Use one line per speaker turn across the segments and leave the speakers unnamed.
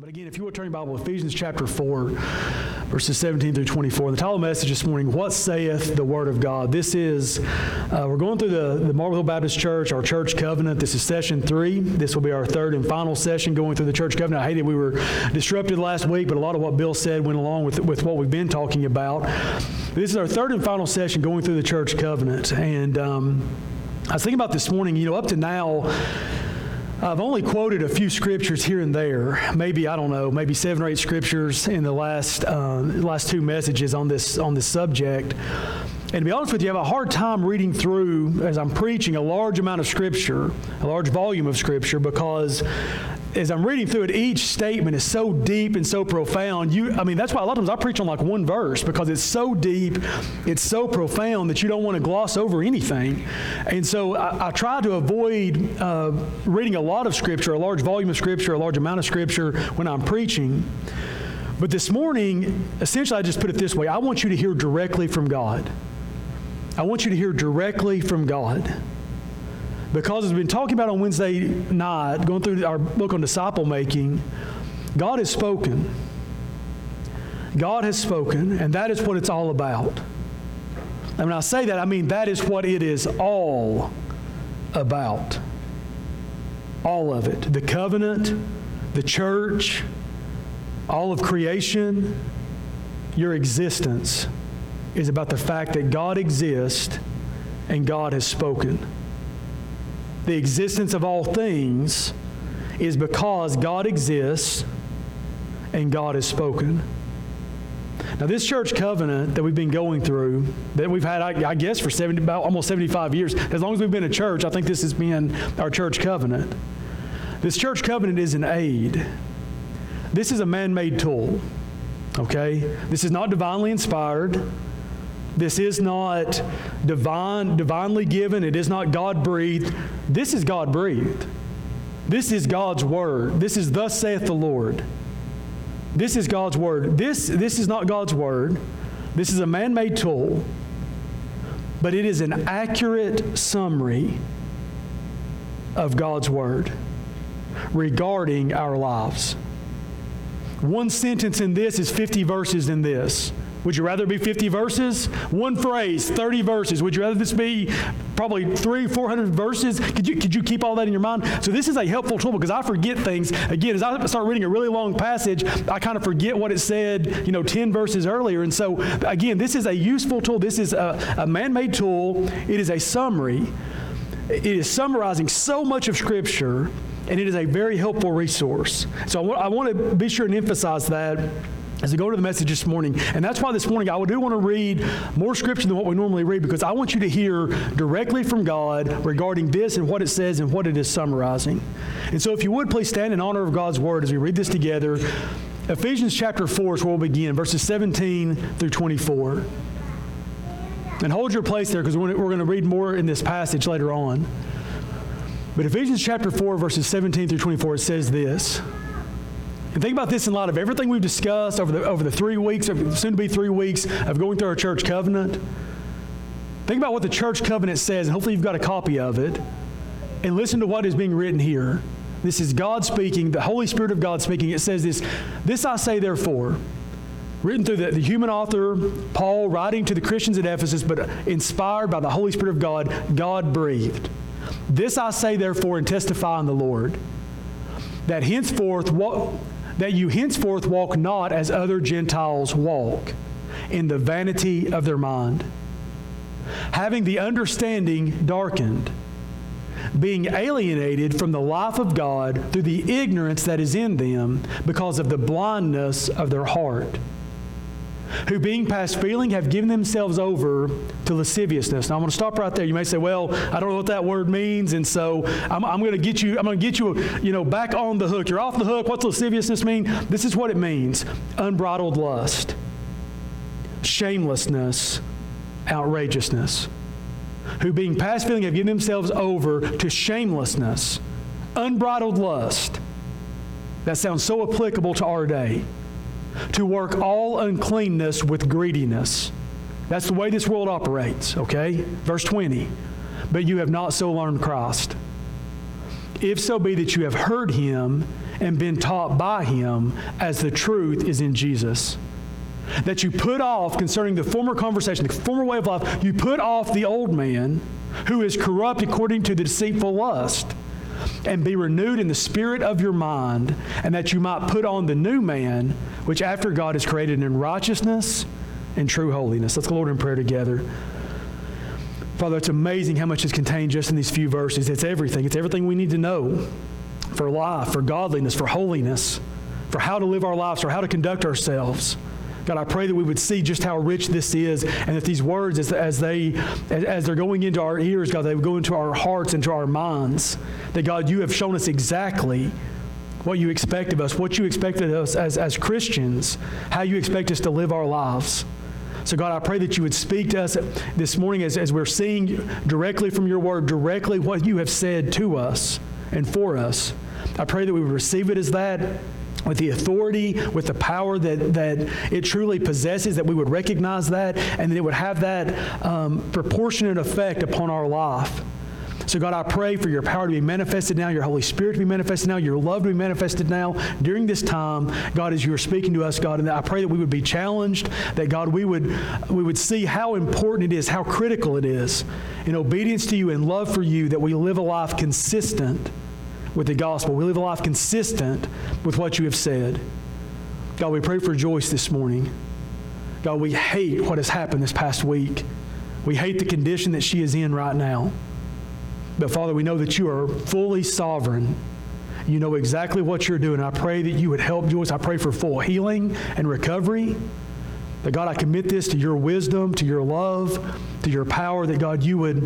But again, if you will turn your Bible, Ephesians chapter 4, verses 17 through 24. The title of the message this morning, What Saith the Word of God? This is, we're going through the Marble Hill Baptist Church, our church covenant. This is session 3. This will be our third and final session going through the church covenant. I hated we were disrupted last week, but a lot of what Bill said went along with what we've been talking about. This is our third and final session going through the church covenant. And I was thinking about this morning, up to now, I've only quoted a few scriptures here and there, maybe 7 or 8 scriptures in the last 2 messages on this subject. And to be honest with you, I have a hard time reading through, as I'm preaching, a large amount of scripture, a large volume of scripture, because as I'm reading through it, each statement is so deep and so profound. That's why a lot of times I preach on like one verse, because it's so deep, it's so profound that you don't want to gloss over anything. And so I try to avoid reading a lot of scripture, a large volume of scripture, a large amount of scripture when I'm preaching. But this morning, essentially I just put it this way: I want you to hear directly from God. I want you to hear directly from God. Because as we've been talking about on Wednesday night, going through our book on disciple making, God has spoken. God has spoken, and that is what it's all about. And when I say that, I mean that is what it is all about. All of it. The covenant, the church, all of creation, your existence is about the fact that God exists and God has spoken. The existence of all things is because God exists and God has spoken. Now, this church covenant that we've been going through, that we've had, I guess, for almost 75 years, as long as we've been a church, I think this has been our church covenant. This church covenant is an aid. This is a man-made tool, okay? This is not divinely inspired. This is not divinely given. It is not God-breathed. This is God-breathed. This is God's Word. This is thus saith the Lord. This is God's Word. This is not God's Word. This is a man-made tool, but it is an accurate summary of God's Word regarding our lives. One sentence in this is 50 verses in this. Would you rather be 50 verses? One phrase, 30 verses. Would you rather this be probably 300-400 verses? Could you keep all that in your mind? So this is a helpful tool, because I forget things. Again, as I start reading a really long passage, I kind of forget what it said, 10 verses earlier. And so, again, this is a useful tool. This is a man-made tool. It is a summary. It is summarizing so much of Scripture, and it is a very helpful resource. So I want to be sure and emphasize that as we go to the message this morning. And that's why this morning I do want to read more scripture than what we normally read, because I want you to hear directly from God regarding this and what it says and what it is summarizing. And so if you would, please stand in honor of God's Word as we read this together. Ephesians chapter 4 is where we'll begin, verses 17 through 24. And hold your place there, because we're going to read more in this passage later on. But Ephesians chapter 4, verses 17 through 24, it says this. And think about this in light of everything we've discussed over the 3 weeks, soon to be 3 weeks of going through our church covenant. Think about what the church covenant says, and hopefully you've got a copy of it. And listen to what is being written here. This is God speaking, the Holy Spirit of God speaking. It says this I say therefore, written through the human author, Paul, writing to the Christians at Ephesus, but inspired by the Holy Spirit of God, God breathed. This I say therefore, and testify in the Lord, that you henceforth walk not as other Gentiles walk, in the vanity of their mind, having the understanding darkened, being alienated from the life of God through the ignorance that is in them because of the blindness of their heart, who being past feeling have given themselves over to lasciviousness. Now I'm going to stop right there. You may say, well, I don't know what that word means, and so I'm going to get you back on the hook. You're off the hook. What's lasciviousness mean? This is what it means: unbridled lust, shamelessness, outrageousness. Who being past feeling have given themselves over to shamelessness, unbridled lust. That sounds so applicable to our day. To work all uncleanness with greediness. That's the way this world operates, okay? Verse 20. But you have not so learned Christ. If so be that you have heard him and been taught by him as the truth is in Jesus. That you put off, concerning the former conversation, the former way of life, you put off the old man who is corrupt according to the deceitful lust, and be renewed in the spirit of your mind, and that you might put on the new man, which after God is created in righteousness and true holiness. Let's go, Lord, in prayer together. Father, it's amazing how much is contained just in these few verses. It's everything. It's everything we need to know for life, for godliness, for holiness, for how to live our lives, for how to conduct ourselves. God, I pray that we would see just how rich this is, and that these words, as they're going into our ears, God, they would go into our hearts, into our minds. That, God, you have shown us exactly what you expect of us, what you expected of us as Christians, how you expect us to live our lives. So, God, I pray that you would speak to us this morning as we're seeing directly from your word, directly what you have said to us and for us. I pray that we would receive it as that, with the authority, with the power that it truly possesses, that we would recognize that, and that it would have that proportionate effect upon our life. So, God, I pray for your power to be manifested now, your Holy Spirit to be manifested now, your love to be manifested now during this time, God, as you are speaking to us, God. And I pray that we would be challenged, that, God, we would see how important it is, how critical it is, in obedience to you and love for you, that we live a life consistent with the gospel. We live a life consistent with what you have said. God, we pray for Joyce this morning. God, we hate what has happened this past week. We hate the condition that she is in right now. But Father, we know that you are fully sovereign. You know exactly what you're doing. I pray that you would help Joyce. I pray for full healing and recovery. That, God, I commit this to your wisdom, to your love, to your power, that, God, you would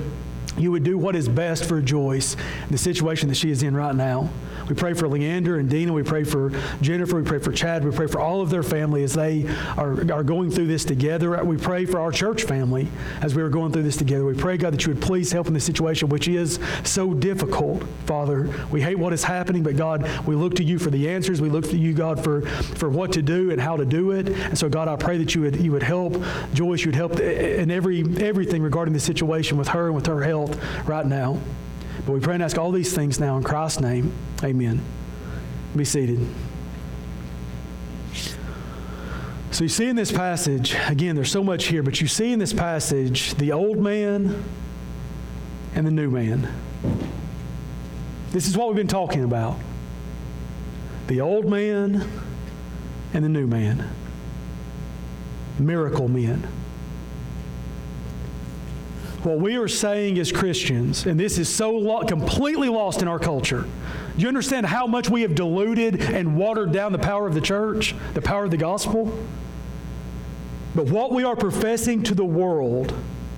do what is best for Joyce in the situation that she is in right now. We pray for Leander and Dina. We pray for Jennifer. We pray for Chad. We pray for all of their family as they are going through this together. We pray for our church family as we are going through this together. We pray, God, that you would please help in this situation, which is so difficult, Father. We hate what is happening, but, God, we look to you for the answers. We look to you, God, for what to do and how to do it. And so, God, I pray that you would help Joyce. You would help in everything regarding the situation with her and with her health right now. But we pray and ask all these things now in Christ's name. Amen. Be seated. So you see in this passage, again, there's so much here, but you see in this passage the old man and the new man. This is what we've been talking about. The old man and the new man. Miracle men. What we are saying as Christians, and this is so completely lost in our culture. Do you understand how much we have diluted and watered down the power of the church, the power of the gospel? But what we are professing to the world,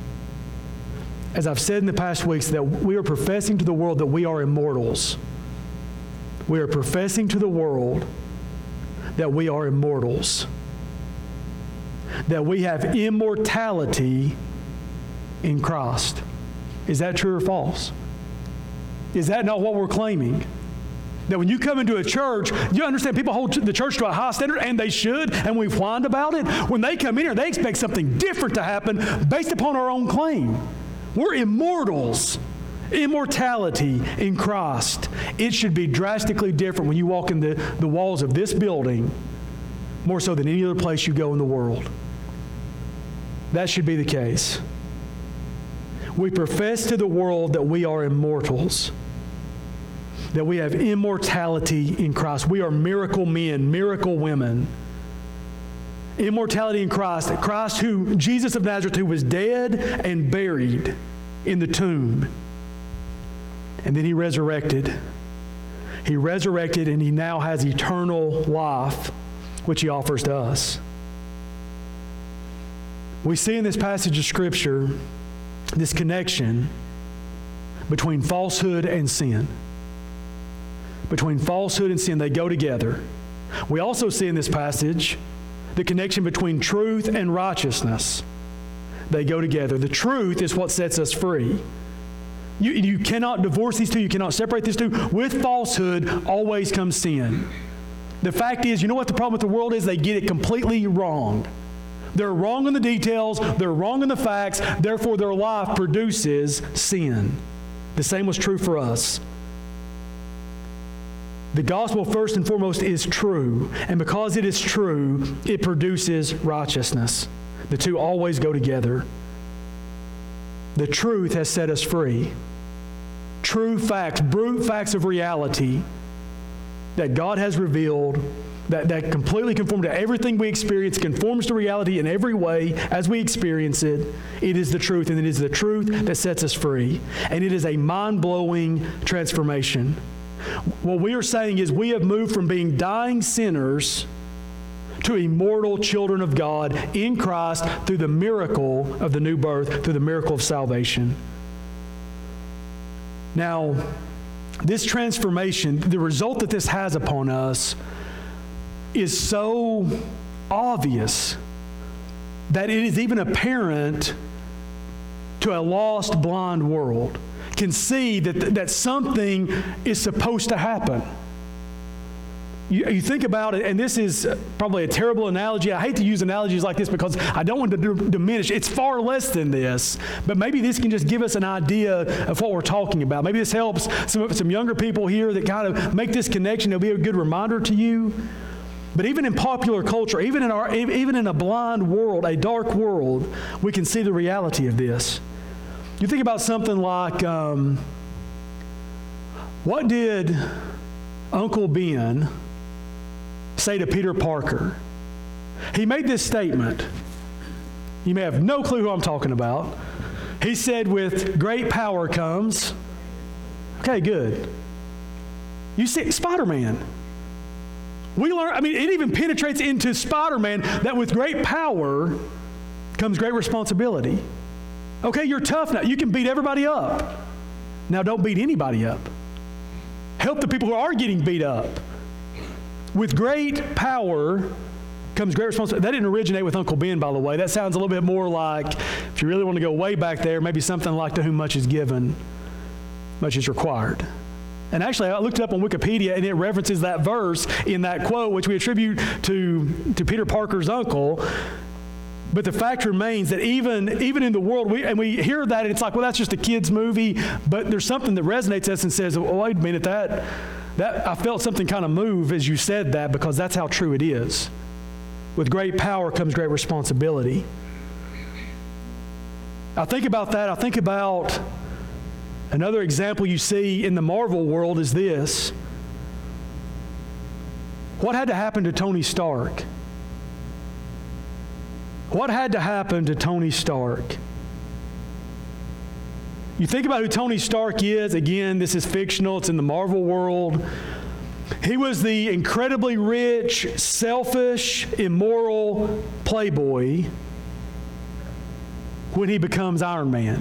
as I've said in the past weeks, that we are professing to the world that we are immortals. We are professing to the world that we are immortals. That we have immortality in Christ. Is that true or false? Is that not what we're claiming? That when you come into a church, you understand people hold the church to a high standard, and they should, and we've whined about it. When they come in here, they expect something different to happen based upon our own claim. We're immortals. Immortality in Christ. It should be drastically different when you walk in the walls of this building, more so than any other place you go in the world. That should be the case. We profess to the world that we are immortals, that we have immortality in Christ. We are miracle men, miracle women. Immortality in Christ, Christ who, Jesus of Nazareth, who was dead and buried in the tomb. And then he resurrected. He resurrected, and he now has eternal life, which he offers to us. We see in this passage of Scripture this connection between falsehood and sin. Between falsehood and sin, they go together. We also see in this passage the connection between truth and righteousness. They go together. The truth is what sets us free. You cannot divorce these two. You cannot separate these two. With falsehood always comes sin. The fact is, you know what the problem with the world is? They get it completely wrong. They're wrong in the details. They're wrong in the facts. Therefore, their life produces sin. The same was true for us. The gospel, first and foremost, is true. And because it is true, it produces righteousness. The two always go together. The truth has set us free. True facts, brute facts of reality that God has revealed, that completely conform to everything we experience, conforms to reality in every way as we experience it. It is the truth, and it is the truth that sets us free. And it is a mind-blowing transformation. What we are saying is we have moved from being dying sinners to immortal children of God in Christ through the miracle of the new birth, through the miracle of salvation. Now, this transformation, the result that this has upon us is so obvious that it is even apparent to a lost, blind world. Can see that something is supposed to happen. You think about it, and this is probably a terrible analogy. I hate to use analogies like this because I don't want to diminish. It's far less than this, but maybe this can just give us an idea of what we're talking about. Maybe this helps some younger people here that kind of make this connection. It'll be a good reminder to you. But even in popular culture, even in a blind world, a dark world, we can see the reality of this. You think about something like, what did Uncle Ben say to Peter Parker? He made this statement. You may have no clue who I'm talking about. He said, with great power comes. Okay, good. You see, Spider-Man. We learn, it even penetrates into Spider-Man that with great power comes great responsibility. Okay, you're tough now. You can beat everybody up. Now don't beat anybody up. Help the people who are getting beat up. With great power comes great responsibility. That didn't originate with Uncle Ben, by the way. That sounds a little bit more like, if you really want to go way back there, maybe something like to whom much is given, much is required. And actually, I looked it up on Wikipedia, and it references that verse in that quote, which we attribute to Peter Parker's uncle. But the fact remains that even in the world, we hear that, and it's like, well, that's just a kid's movie. But there's something that resonates us and says, well, wait a minute, that I felt something kind of move as you said that, because that's how true it is. With great power comes great responsibility. I think about that. I think about another example you see in the Marvel world is this. What had to happen to Tony Stark? What had to happen to Tony Stark? You think about who Tony Stark is. Again, this is fictional. It's in the Marvel world. He was the incredibly rich, selfish, immoral playboy when he becomes Iron Man.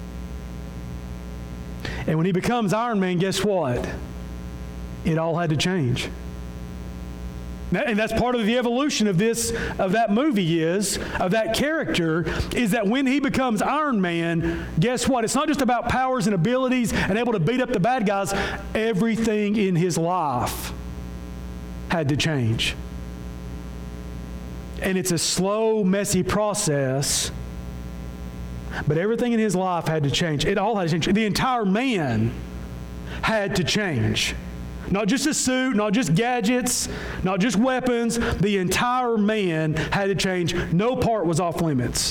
And when he becomes Iron Man, guess what? It all had to change. And that's part of the evolution of that movie of that character, is that when he becomes Iron Man, guess what? It's not just about powers and abilities and able to beat up the bad guys. Everything in his life had to change. And it's a slow, messy process, but everything in his life had to change. It all had to change. The entire man had to change. Not just a suit, not just gadgets, not just weapons. The entire man had to change. No part was off limits.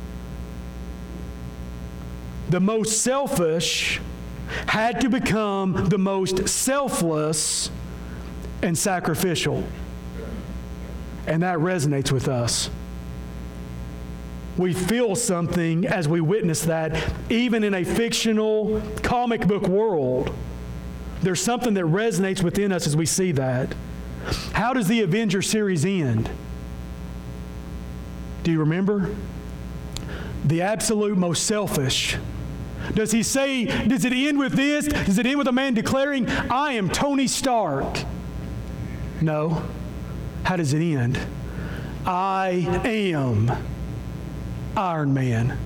The most selfish had to become the most selfless and sacrificial. And that resonates with us. We feel something as we witness that, even in a fictional comic book world. There's something that resonates within us as we see that. How does the Avengers series end? Do you remember? The absolute most selfish. Does it end with this? Does it end with a man declaring, I am Tony Stark? No. How does it end? I am Iron Man.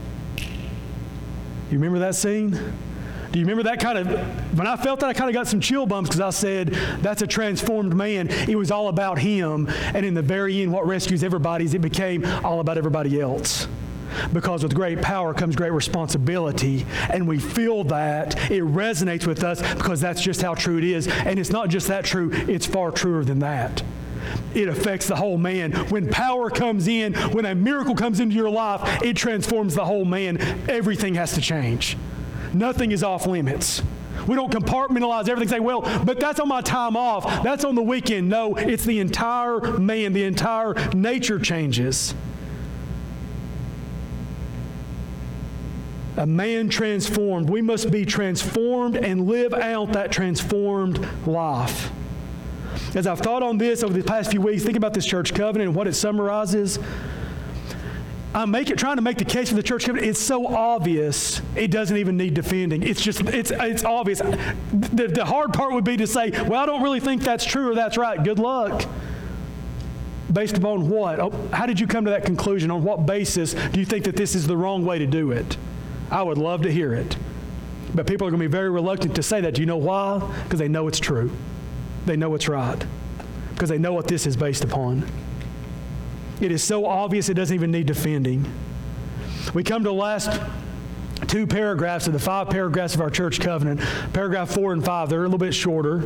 You remember that scene? Do you remember that kind of, when I felt that, I kind of got some chill bumps, because I said, that's a transformed man. It was all about him. And in the very end, what rescues everybody is it became all about everybody else. because with great power comes great responsibility, and we feel that. It resonates with us because that's just how true it is. And it's not just that true, it's far truer than that. It affects the whole man. When power comes in, when a miracle comes into your life, it transforms the whole man. Everything has to change. Nothing is off limits. We don't compartmentalize everything, say, well, but that's on my time off. That's on the weekend. No, it's the entire man. The entire nature changes. A man transformed. We must be transformed and live out that transformed life. As I've thought on this over the past few weeks, think about this church covenant and what it summarizes. I'm trying to make the case for the church covenant. It's so obvious, it doesn't even need defending. It's obvious. The hard part would be to say, well, I don't really think that's true or that's right. Good luck. Based upon what? How did you come to that conclusion? On what basis do you think that this is the wrong way to do it? I would love to hear it. But people are going to be very reluctant to say that. Do you know why? Because they know it's true. They know it's right. Because they know what this is based upon. It is so obvious it doesn't even need defending. We come to the last two paragraphs of the 5 paragraphs of our church covenant. Paragraph 4 and 5, they're a little bit shorter.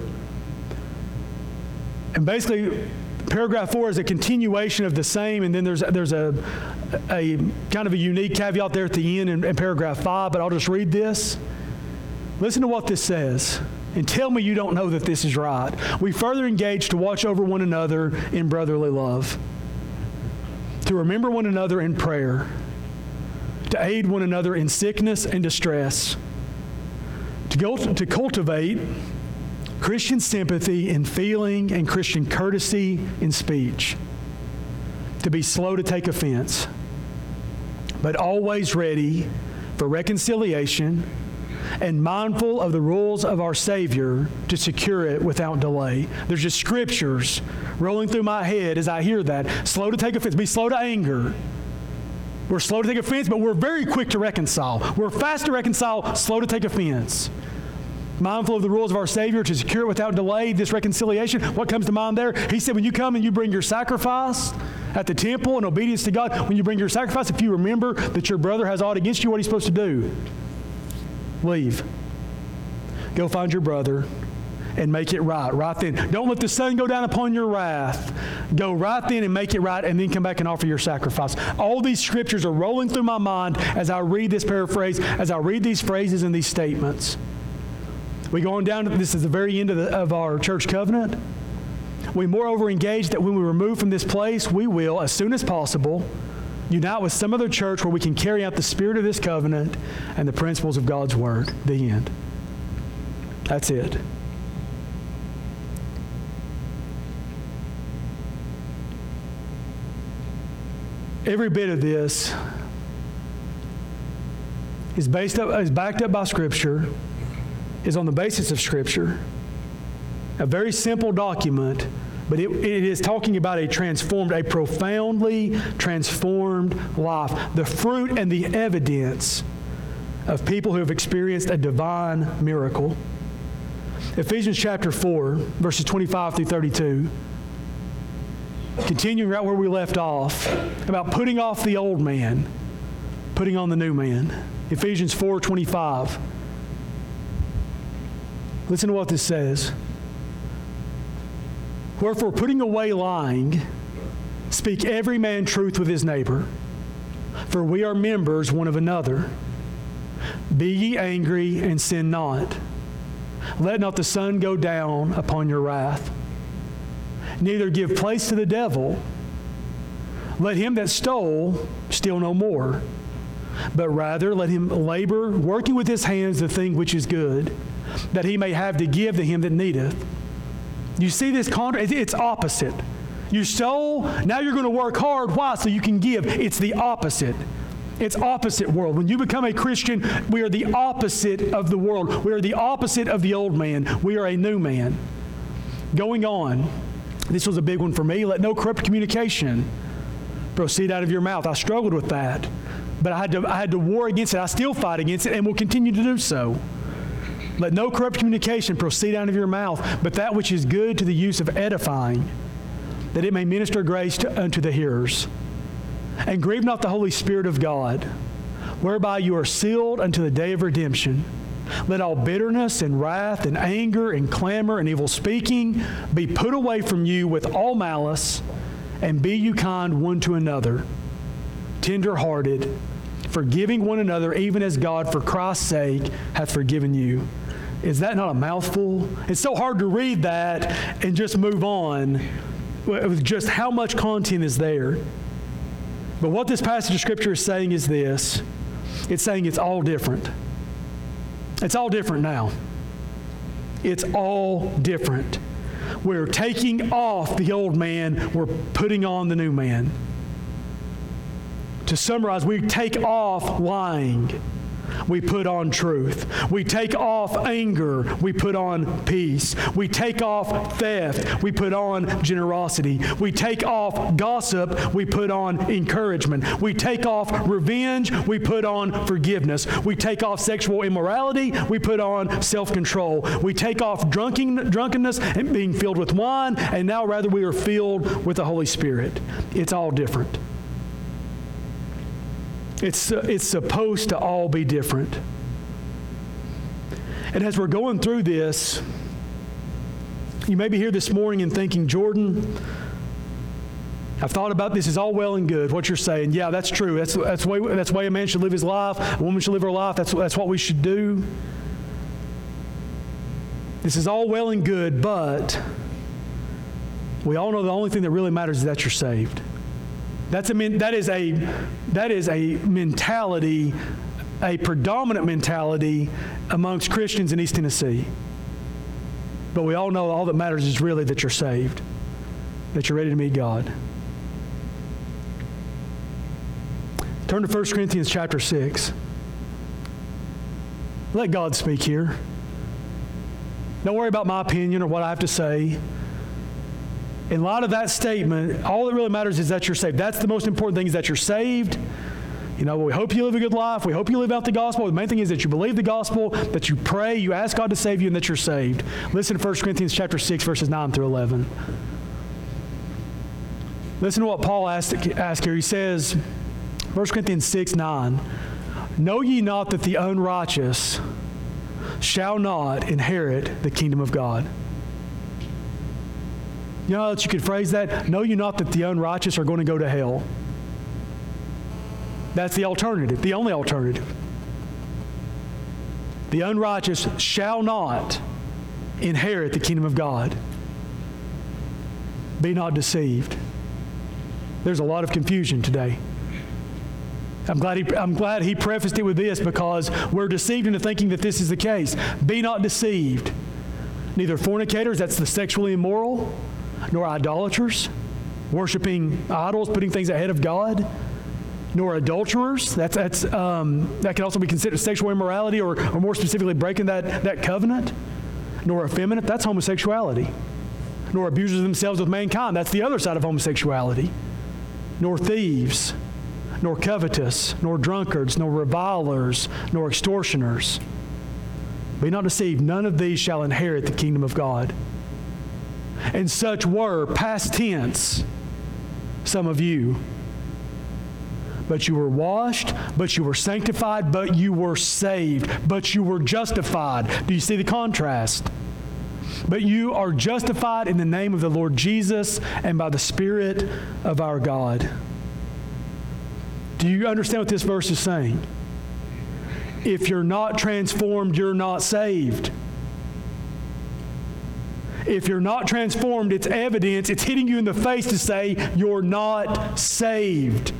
And basically, paragraph 4 is a continuation of the same, and then there's a kind of a unique caveat there at the end in paragraph 5, but I'll just read this. Listen to what this says, and tell me you don't know that this is right. We further engage to watch over one another in brotherly love, to remember one another in prayer, to aid one another in sickness and distress, to cultivate Christian sympathy in feeling and Christian courtesy in speech, to be slow to take offense, but always ready for reconciliation and mindful of the rules of our Savior to secure it without delay. There's just scriptures rolling through my head as I hear that. Slow to take offense. Be slow to anger. We're slow to take offense, but we're very quick to reconcile. We're fast to reconcile, slow to take offense. Mindful of the rules of our Savior to secure it without delay, this reconciliation. What comes to mind there? He said, when you come and you bring your sacrifice at the temple in obedience to God, when you bring your sacrifice, if you remember that your brother has aught against you, what are you supposed to do? Leave. Go find your brother and make it right then. Don't let the sun go down upon your wrath. Go right then and make it right, and then come back and offer your sacrifice. All these scriptures are rolling through my mind as I read this paraphrase, as I read these phrases and these statements. We go on down to, this is the very end of our church covenant. We moreover engage that when we remove from this place, we will, as soon as possible, unite with some other church where we can carry out the spirit of this covenant and the principles of God's Word. The end. That's it. Every bit of this is backed up by Scripture, is on the basis of Scripture. A very simple document, but it is talking about a profoundly transformed life. The fruit and the evidence of people who have experienced a divine miracle. Ephesians chapter 4, verses 25 through 32. Continuing right where we left off, about putting off the old man, putting on the new man. Ephesians 4:25. Listen to what this says. Wherefore, putting away lying, speak every man truth with his neighbor, for we are members one of another. Be ye angry and sin not. Let not the sun go down upon your wrath. Neither give place to the devil. Let him that stole steal no more, but rather let him labor, working with his hands the thing which is good, that he may have to give to him that needeth. You see this contrast? It's opposite. You stole, now you're going to work hard. Why? So you can give. It's the opposite. It's opposite world. When you become a Christian, we are the opposite of the world. We are the opposite of the old man. We are a new man. Going on, this was a big one for me. Let no corrupt communication proceed out of your mouth. I struggled with that, but I had to war against it. I still fight against it and will continue to do so. Let no corrupt communication proceed out of your mouth, but that which is good to the use of edifying, that it may minister grace unto the hearers. And grieve not the Holy Spirit of God, whereby you are sealed unto the day of redemption. Let all bitterness and wrath and anger and clamor and evil speaking be put away from you with all malice, and be you kind one to another, tender-hearted, forgiving one another, even as God for Christ's sake hath forgiven you. Is that not a mouthful? It's so hard to read that and just move on with just how much content is there. But what this passage of Scripture is saying is this. It's saying it's all different. It's all different now. It's all different. We're taking off the old man. We're putting on the new man. To summarize, we take off lying. We put on truth. We take off anger. We put on peace. We take off theft. We put on generosity. We take off gossip. We put on encouragement. We take off revenge. We put on forgiveness. We take off sexual immorality. We put on self-control. We take off drunkenness and being filled with wine, and now rather we are filled with the Holy Spirit. It's all different. It's supposed to all be different. And as we're going through this, you may be here this morning and thinking, Jordan, I've thought about this. Is all well and good, what you're saying. Yeah, that's true. That's the way a man should live his life. A woman should live her life. That's what we should do. This is all well and good, but we all know the only thing that really matters is that you're saved. That is a mentality, a predominant mentality amongst Christians in East Tennessee. But we all know all that matters is really that you're saved, that you're ready to meet God. Turn to 1 Corinthians chapter 6. Let God speak here. Don't worry about my opinion or what I have to say. In light of that statement, all that really matters is that you're saved. That's the most important thing, is that you're saved. You know, we hope you live a good life. We hope you live out the gospel. The main thing is that you believe the gospel, that you pray, you ask God to save you, and that you're saved. Listen to 1 Corinthians chapter 6, verses 9 through 11. Listen to what Paul asked here. He says, 1 Corinthians 6, 9, know ye not that the unrighteous shall not inherit the kingdom of God? You know how else you could phrase that? Know you not that the unrighteous are going to go to hell? That's the alternative, the only alternative. The unrighteous shall not inherit the kingdom of God. Be not deceived. There's a lot of confusion today. I'm glad he prefaced it with this, because we're deceived into thinking that this is the case. Be not deceived. Neither fornicators, that's the sexually immoral, nor idolaters, worshiping idols, putting things ahead of God, nor adulterers. That can also be considered sexual immorality, or more specifically breaking that covenant. Nor effeminate, that's homosexuality. Nor abusers of themselves with mankind, that's the other side of homosexuality. Nor thieves, nor covetous, nor drunkards, nor revilers, nor extortioners. Be not deceived, none of these shall inherit the kingdom of God. And such were, past tense, some of you. But you were washed, but you were sanctified, but you were saved, but you were justified. Do you see the contrast? But you are justified in the name of the Lord Jesus and by the Spirit of our God. Do you understand what this verse is saying? If you're not transformed, you're not saved. If you're not transformed, it's evidence, it's hitting you in the face to say you're not saved.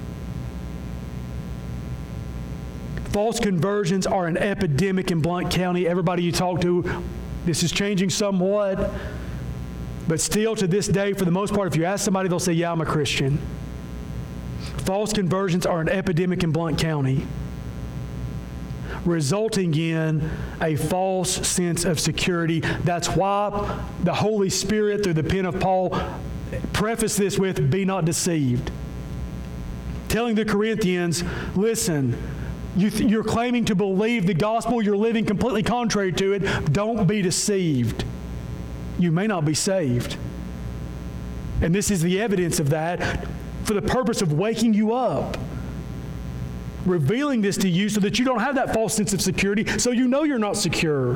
False conversions are an epidemic in Blount County. Everybody you talk to, this is changing somewhat. But still to this day, for the most part, if you ask somebody, they'll say, yeah, I'm a Christian. False conversions are an epidemic in Blount County, resulting in a false sense of security. That's why the Holy Spirit, through the pen of Paul, prefaced this with, be not deceived. Telling the Corinthians, listen, you're claiming to believe the gospel, you're living completely contrary to it. Don't be deceived. You may not be saved. And this is the evidence of that. for the purpose of waking you up, revealing this to you so that you don't have that false sense of security, so you know you're not secure.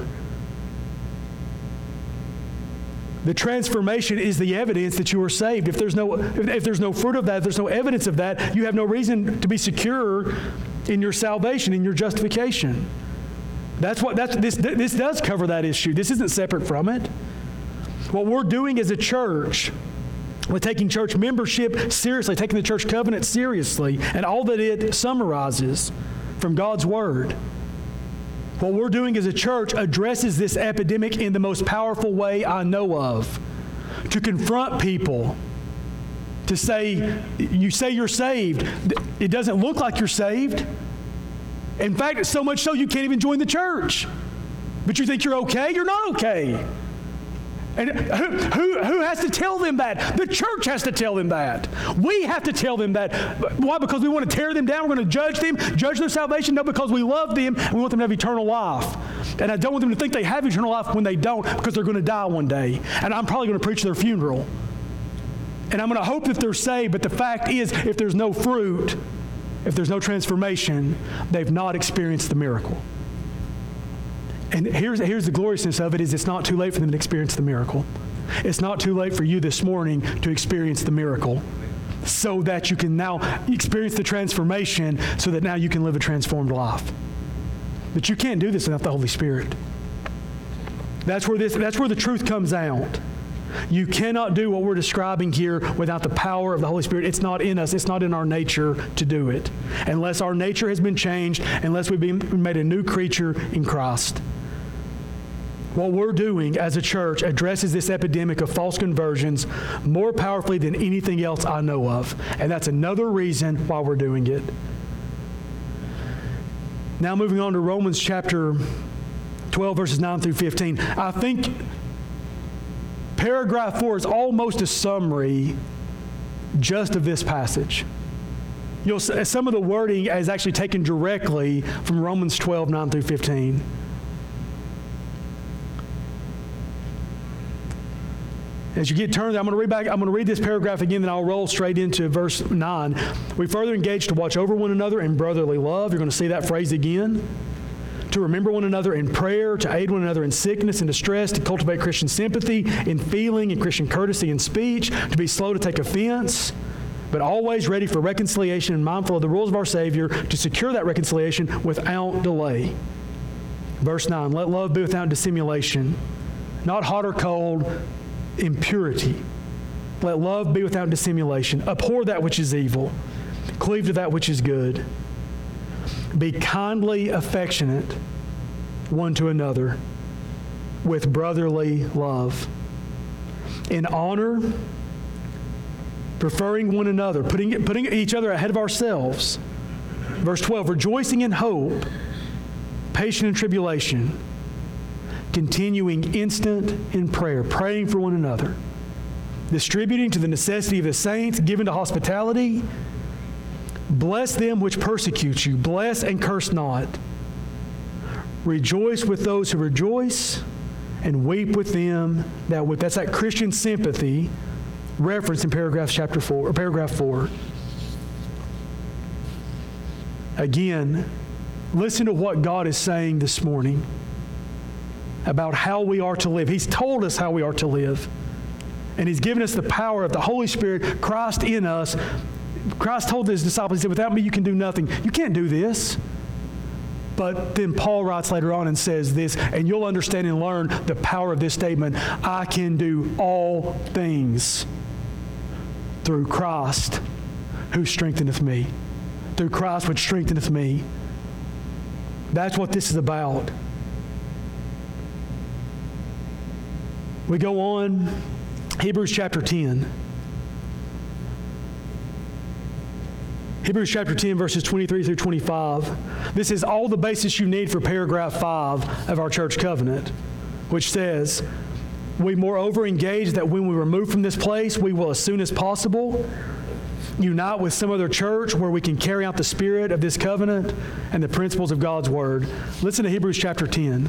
The transformation is the evidence that you are saved. If there's no fruit of that, if there's no evidence of that, you have no reason to be secure in your salvation, in your justification. This does cover that issue. This isn't separate from it. What we're doing as a church, we're taking church membership seriously, taking the church covenant seriously, and all that it summarizes from God's Word. What we're doing as a church addresses this epidemic in the most powerful way I know of. To confront people, to say, you say you're saved. It doesn't look like you're saved. In fact, so much so you can't even join the church. But you think you're okay? You're not okay. And who has to tell them that? The church has to tell them that. We have to tell them that. Why? Because we want to tear them down. We're going to judge them, judge their salvation. No, because we love them and we want them to have eternal life. And I don't want them to think they have eternal life when they don't, because they're going to die one day. And I'm probably going to preach their funeral. And I'm going to hope that they're saved. But the fact is, if there's no fruit, if there's no transformation, they've not experienced the miracle. And here's the gloriousness of it, is it's not too late for them to experience the miracle. It's not too late for you this morning to experience the miracle, so that you can now experience the transformation, so that now you can live a transformed life. But you can't do this without the Holy Spirit. That's where the truth comes out. You cannot do what we're describing here without the power of the Holy Spirit. It's not in us. It's not in our nature to do it. Unless our nature has been changed, unless we've been made a new creature in Christ. What we're doing as a church addresses this epidemic of false conversions more powerfully than anything else I know of. And that's another reason why we're doing it. Now moving on to Romans chapter 12, verses 9 through 15. I think paragraph 4 is almost a summary just of this passage. Some of the wording is actually taken directly from Romans 12, 9 through 15. As you get turned, I'm going to read this paragraph again, then I'll roll straight into verse 9. We further engage to watch over one another in brotherly love. You're going to see that phrase again. To remember one another in prayer, to aid one another in sickness and distress, to cultivate Christian sympathy in feeling and Christian courtesy in speech, to be slow to take offense, but always ready for reconciliation and mindful of the rules of our Savior to secure that reconciliation without delay. Verse 9, let love be without dissimulation, not hot or cold, impurity. Let love be without dissimulation. Abhor that which is evil. Cleave to that which is good. Be kindly affectionate one to another with brotherly love. In honor, preferring one another, putting each other ahead of ourselves. Verse 12, rejoicing in hope, patient in tribulation, continuing instant in prayer, praying for one another, distributing to the necessity of the saints, given to hospitality. Bless them which persecute you. Bless and curse not. Rejoice with those who rejoice, and weep with them that weep. That's that Christian sympathy referenced in paragraph 4. Again, listen to what God is saying this morning about how we are to live. He's told us how we are to live. And He's given us the power of the Holy Spirit, Christ in us. Christ told His disciples, He said, without me you can do nothing. You can't do this. But then Paul writes later on and says this, and you'll understand and learn the power of this statement. I can do all things through Christ who strengtheneth me. Through Christ which strengtheneth me. That's what this is about. We go on, Hebrews chapter 10. Hebrews chapter 10, verses 23 through 25. This is all the basis you need for paragraph 5 of our church covenant, which says, we moreover engage that when we remove from this place, we will as soon as possible unite with some other church where we can carry out the spirit of this covenant and the principles of God's word. Listen to Hebrews chapter 10.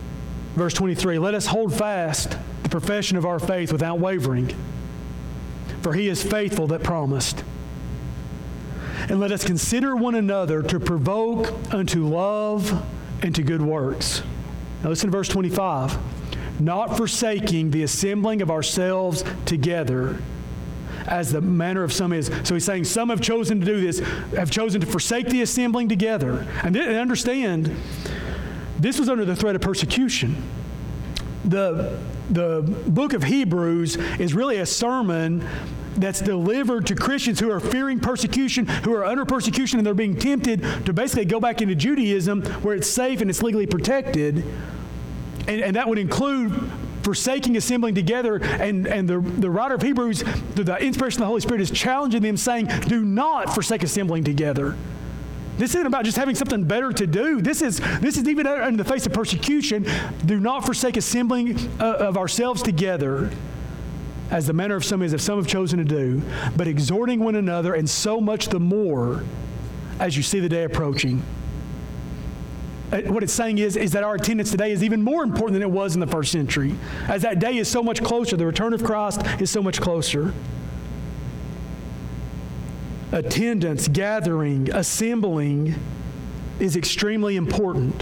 Verse 23, let us hold fast the profession of our faith without wavering. for he is faithful that promised. And let us consider one another to provoke unto love and to good works. Now listen to verse 25. Not forsaking the assembling of ourselves together, as the manner of some is. So he's saying some have chosen to do this, have chosen to forsake the assembling together. And understand, this was under the threat of persecution. The book of Hebrews is really a sermon that's delivered to Christians who are fearing persecution, who are under persecution, and they're being tempted to basically go back into Judaism where it's safe and it's legally protected. And that would include forsaking assembling together. And the writer of Hebrews, through the inspiration of the Holy Spirit, is challenging them, saying, do not forsake assembling together. This isn't about just having something better to do. This is even in the face of persecution. Do not forsake assembling of ourselves together, as the manner of some is, if some have chosen to do, but exhorting one another, and so much the more as you see the day approaching. What it's saying is that our attendance today is even more important than it was in the first century, as that day is so much closer. The return of Christ is so much closer. Attendance, gathering, assembling is extremely important.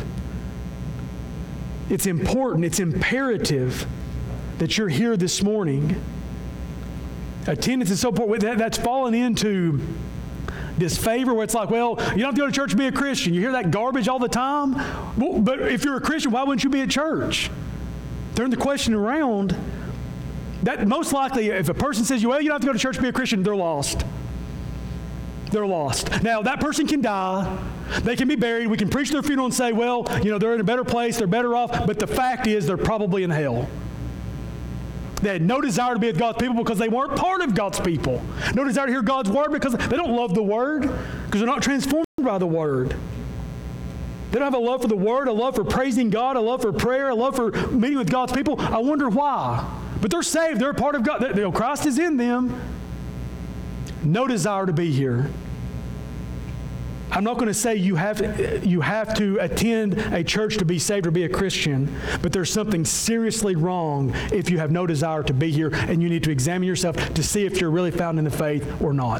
It's important, it's imperative that you're here this morning. Attendance is so important. That's fallen into this favor where it's like, well, you don't have to go to church to be a Christian. You hear that garbage all the time. Well, but if you're a Christian, why wouldn't you be at church? Turn the question around. That most likely, if a person says, well, you don't have to go to church to be a Christian, they're lost. They're lost. Now, that person can die. They can be buried. We can preach their funeral and say, well, they're in a better place. They're better off. But the fact is, they're probably in hell. They had no desire to be with God's people because they weren't part of God's people. No desire to hear God's word because they don't love the word, because they're not transformed by the word. They don't have a love for the word, a love for praising God, a love for prayer, a love for meeting with God's people. I wonder why. But they're saved. They're a part of God. Christ is in them. No desire to be here. I'm not going to say you have to attend a church to be saved or be a Christian, but there's something seriously wrong if you have no desire to be here, and you need to examine yourself to see if you're really found in the faith or not.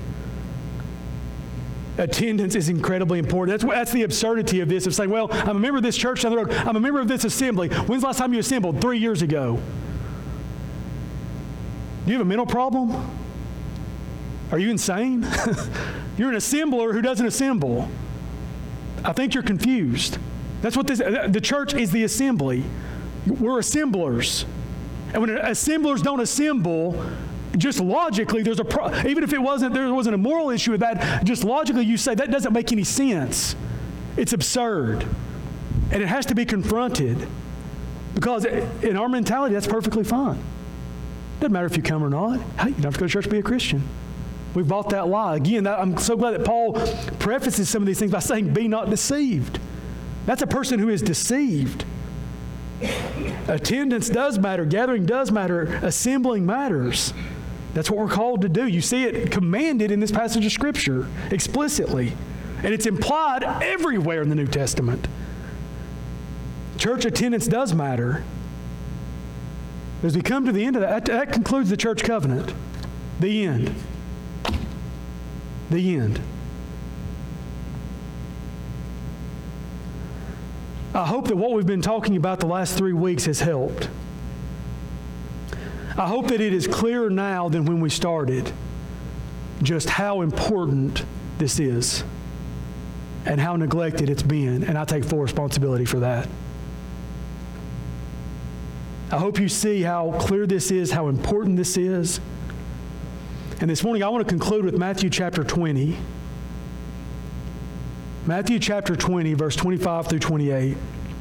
Attendance is incredibly important. That's the absurdity of this, of saying, well, I'm a member of this church down the road. I'm a member of this assembly. When's the last time you assembled? 3 years ago. Do you have a mental problem? Are you insane? You're an assembler who doesn't assemble. I think you're confused. That's what the church is, the assembly. We're assemblers. And when assemblers don't assemble, just logically, even if there wasn't a moral issue with that, just logically you say that doesn't make any sense. It's absurd. And it has to be confronted. Because in our mentality, that's perfectly fine. Doesn't matter if you come or not. Hey, you don't have to go to church to be a Christian. We bought that lie. Again, I'm so glad that Paul prefaces some of these things by saying, be not deceived. That's a person who is deceived. Attendance does matter. Gathering does matter. Assembling matters. That's what we're called to do. You see it commanded in this passage of Scripture explicitly. And it's implied everywhere in the New Testament. Church attendance does matter. As we come to the end of that concludes the church covenant. The end. The end. I hope that what we've been talking about the last 3 weeks has helped. I hope that it is clearer now than when we started just how important this is and how neglected it's been, and I take full responsibility for that. I hope you see how clear this is, how important this is. And this morning I want to conclude with Matthew chapter 20. Matthew chapter 20, verse 25 through 28.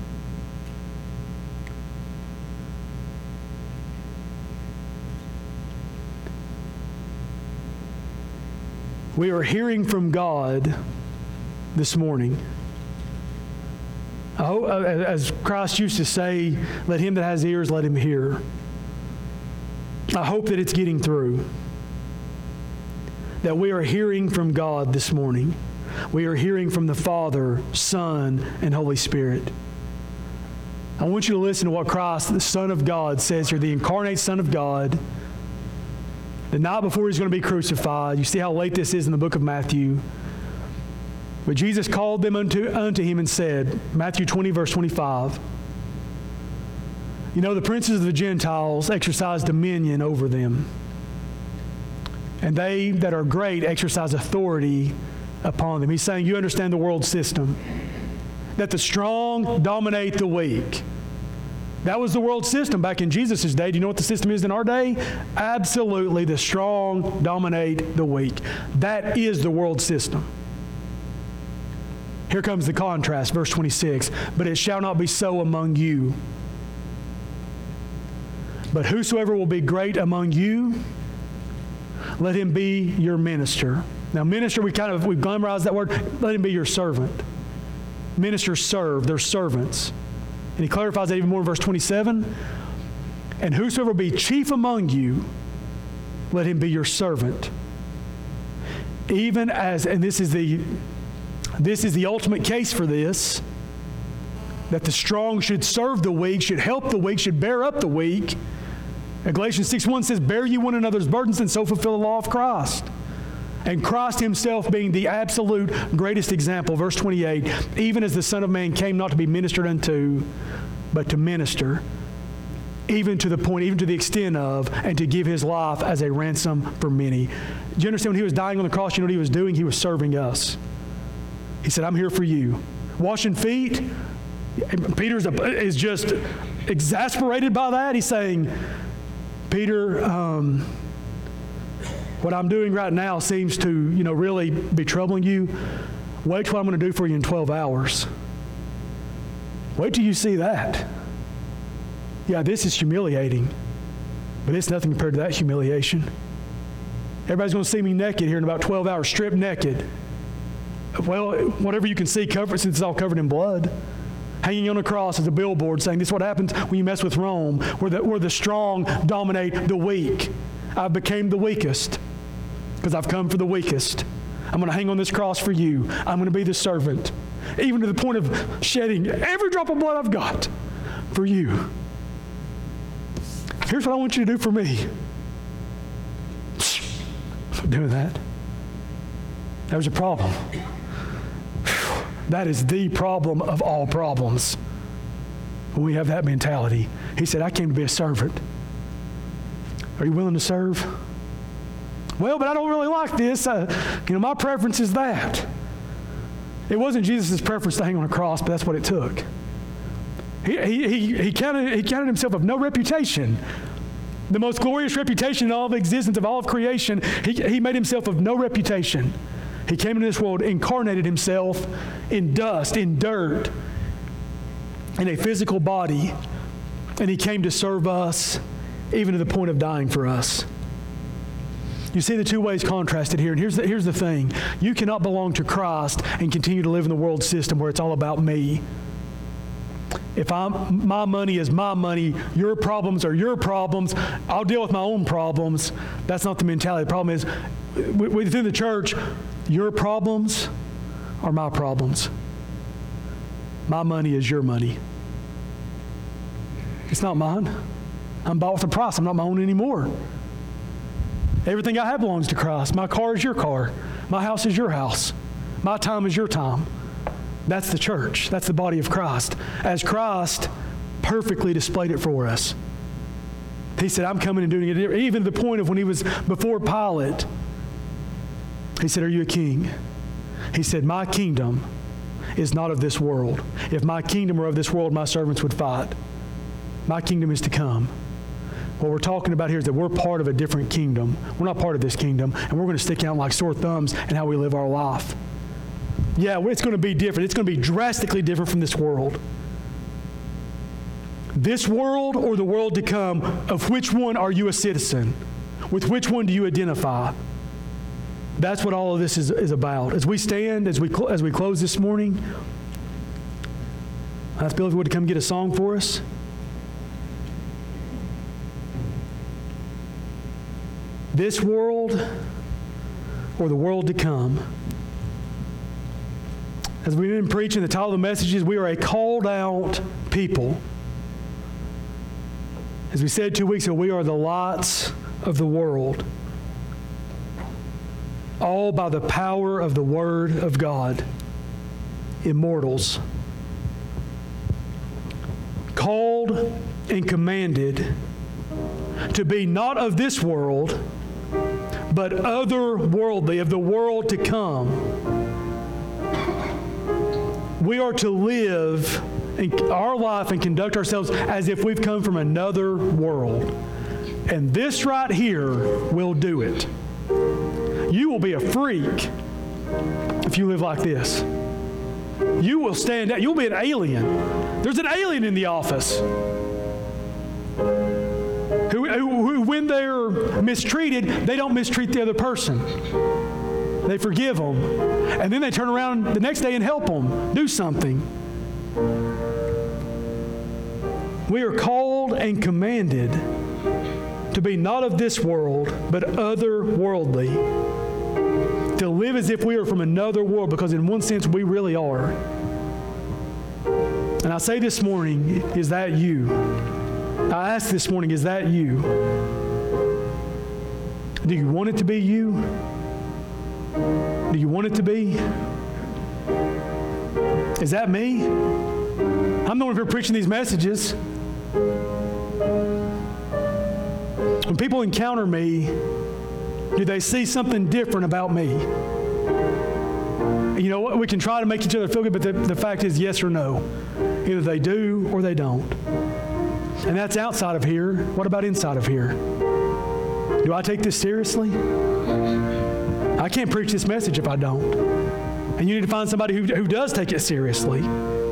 We are hearing from God this morning. I hope, as Christ used to say, let him that has ears, let him hear. I hope that it's getting through. That we are hearing from God this morning. We are hearing from the Father, Son, and Holy Spirit. I want you to listen to what Christ, the Son of God, says here, the incarnate Son of God. the night before he's going to be crucified. You see how late this is in the book of Matthew. But Jesus called them unto him and said, Matthew 20, verse 25, you know, the princes of the Gentiles exercise dominion over them, and they that are great exercise authority upon them. He's saying, you understand the world system, that the strong dominate the weak. That was the world system back in Jesus' day. Do you know what the system is in our day? Absolutely, the strong dominate the weak. That is the world system. Here comes the contrast, verse 26. But it shall not be so among you. But whosoever will be great among you, let him be your minister. Now, minister, we've glamorized that word. Let him be your servant. Ministers serve. They're servants. And he clarifies that even more in verse 27. And whosoever will be chief among you, let him be your servant. Even as, and this is the ultimate case for this, that the strong should serve the weak, should help the weak, should bear up the weak. And Galatians 6:1 says, bear you one another's burdens and so fulfill the law of Christ. And Christ himself being the absolute greatest example. Verse 28, even as the Son of Man came not to be ministered unto, but to minister, even to the extent of, and to give his life as a ransom for many. Do you understand when he was dying on the cross, you know what he was doing? He was serving us. He said, I'm here for you. Washing feet. Peter is just exasperated by that. He's saying, Peter, what I'm doing right now seems to, really be troubling you. Wait till what I'm going to do for you in 12 hours. Wait till you see that. Yeah, this is humiliating, but it's nothing compared to that humiliation. Everybody's going to see me naked here in about 12 hours, stripped naked. Well, whatever you can see covered, since it's all covered in blood. Hanging on a cross as a billboard saying, this is what happens when you mess with Rome, where the strong dominate the weak. I became the weakest because I've come for the weakest. I'm going to hang on this cross for you. I'm going to be the servant, even to the point of shedding every drop of blood I've got for you. Here's what I want you to do for me. I'm not doing that. There's a problem. That is the problem of all problems. When we have that mentality. He said, I came to be a servant. Are you willing to serve? Well, but I don't really like this. My preference is that. It wasn't Jesus' preference to hang on a cross, but that's what it took. He counted himself of no reputation. The most glorious reputation in all of existence, of all of creation. He made himself of no reputation. He came into this world, incarnated himself in dust, in dirt, in a physical body, and he came to serve us, even to the point of dying for us. You see the two ways contrasted here, and here's the thing. You cannot belong to Christ and continue to live in the world system where it's all about me. If my money is my money, your problems are your problems, I'll deal with my own problems. That's not the mentality. The problem is, within the church, your problems are my problems. My money is your money. It's not mine. I'm bought with a price. I'm not my own anymore. Everything I have belongs to Christ. My car is your car. My house is your house. My time is your time. That's the church. That's the body of Christ. As Christ perfectly displayed it for us. He said, I'm coming and doing it. Even to the point of when he was before Pilate, he said, are you a king? He said, my kingdom is not of this world. If my kingdom were of this world, my servants would fight. My kingdom is to come. What we're talking about here is that we're part of a different kingdom. We're not part of this kingdom, and we're going to stick out like sore thumbs in how we live our life. Yeah, it's going to be different. It's going to be drastically different from this world. This world or the world to come, of which one are you a citizen? With which one do you identify? That's what all of this is about. As we stand, as we close this morning, I ask Bill if he would come get a song for us. This world or the world to come. As we've been preaching, the title of the message is, we are a called out people. As we said 2 weeks ago, we are the lights of the world. all by the power of the Word of God. Immortals. Called and commanded to be not of this world, but otherworldly, of the world to come. We are to live in our life and conduct ourselves as if we've come from another world. And this right here will do it. You will be a freak if you live like this. You will stand out. You'll be an alien. There's an alien in the office who, when they're mistreated, they don't mistreat the other person. They forgive them. And then they turn around the next day and help them do something. We are called and commanded to be not of this world, but otherworldly. To live as if we are from another world, because in one sense we really are. And I say this morning, is that you? I ask this morning, is that you? Do you want it to be you? Do you want it to be? Is that me? I'm the one who's preaching these messages. When people encounter me, do they see something different about me? You know what? We can try to make each other feel good, but the fact is yes or no. Either they do or they don't. And that's outside of here. What about inside of here? Do I take this seriously? I can't preach this message if I don't. And you need to find somebody who does take it seriously.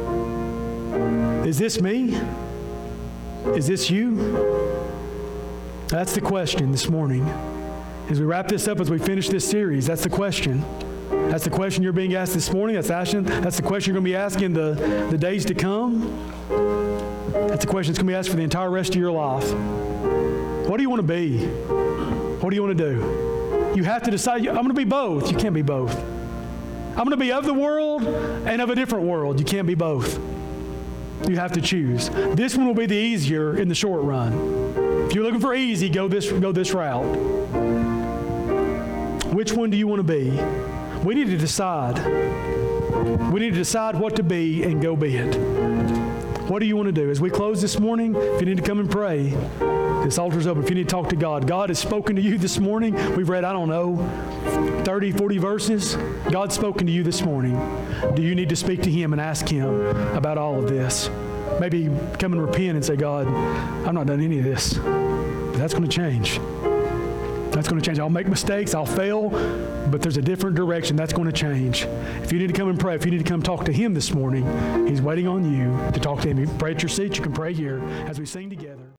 Is this me? Is this you? That's the question this morning. As we wrap this up, as we finish this series, that's the question. That's the question you're being asked this morning. That's the question you're going to be asking the days to come. That's the question that's going to be asked for the entire rest of your life. What do you want to be? What do you want to do? You have to decide, I'm going to be both. You can't be both. I'm going to be of the world and of a different world. You can't be both. You have to choose. This one will be the easier in the short run. If you're looking for easy, go this route. Which one do you want to be? We need to decide. We need to decide what to be and go be it. What do you want to do? As we close this morning, if you need to come and pray, this altar's open. If you need to talk to God, God has spoken to you this morning. We've read, 30, 40 verses. God's spoken to you this morning. Do you need to speak to Him and ask Him about all of this? Maybe come and repent and say, God, I've not done any of this. But that's going to change. That's going to change. I'll make mistakes. I'll fail. But there's a different direction. That's going to change. If you need to come and pray, if you need to come talk to Him this morning, He's waiting on you to talk to Him. You can pray at your seat. You can pray here as we sing together.